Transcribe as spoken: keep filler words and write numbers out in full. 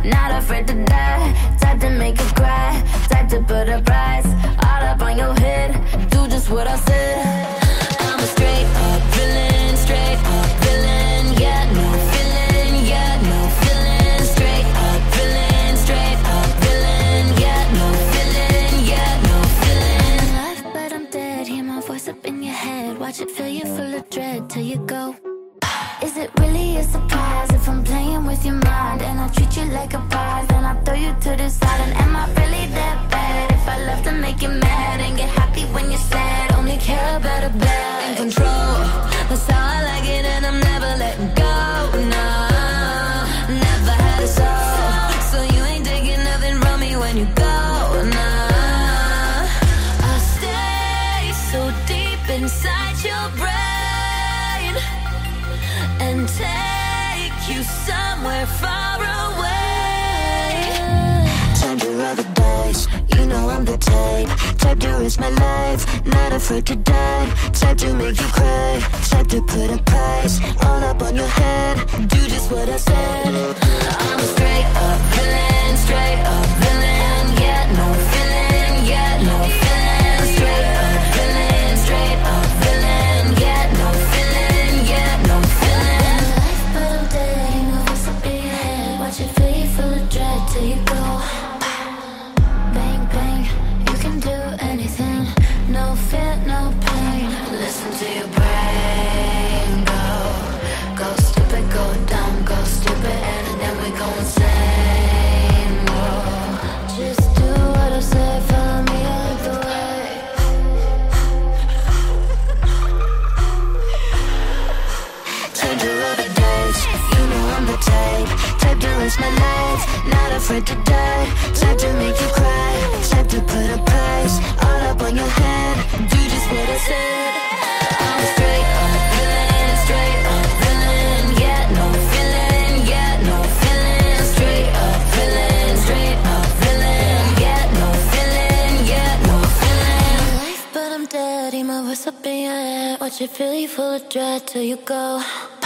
not afraid to die. Type to make you cry, type to put a price all up on your head. Do just what I said. I'm a straight up villain, straight up villain. Yeah, no feeling, yeah, no feeling. Straight up villain, straight up villain. Yeah, no feeling, yeah, no feeling. Alive, but I'm dead. Hear my voice up in your head. Watch it fill you full of dread till you go. Is it really a surprise if I'm playing with your mind and I treat you like a prize? Then I throw you to the side. And am I really that bad if I love to make you mad and get happy when you're sad? Only care about a bad in control. That's how I like it, and I'm never letting go. No, never had a soul, so you ain't taking nothing from me when you go. No, I stay so deep inside your brain and take you somewhere far away. Time to roll the dice, you know I'm the type. Type to risk my life, not afraid to die. Type to make you cry, type to put a price all up on your head. Do just what I said. I'm a straight up villain, straight up villain. Yeah, no feeling, yeah, no feeling. Straight up villain, straight up villain. Yeah, no feeling, yeah, no feeling. But I'm dead, you know what's up in your head. Watch it fill you full of dread till you go. Bang, bang, you can do anything. No fear, no pain. Listen to your brain go. Go stupid, go dumb, go stupid, and then we go insane. Whoa. Just do what I say, follow me all the way. Time to roll the dice, you know I'm the type. Type to risk my life, not afraid to die. Type to make you cry, type to put a price all up on your head. Do just what I said. I'm straight up villain, straight up villain. Yeah, no feeling, yeah, no feeling. Straight up villain, straight up villain. Yeah, no feeling, yeah, no feeling. Life, but I'm dead. Hear my voice up in your head. Watch it fill you full of dread till you go.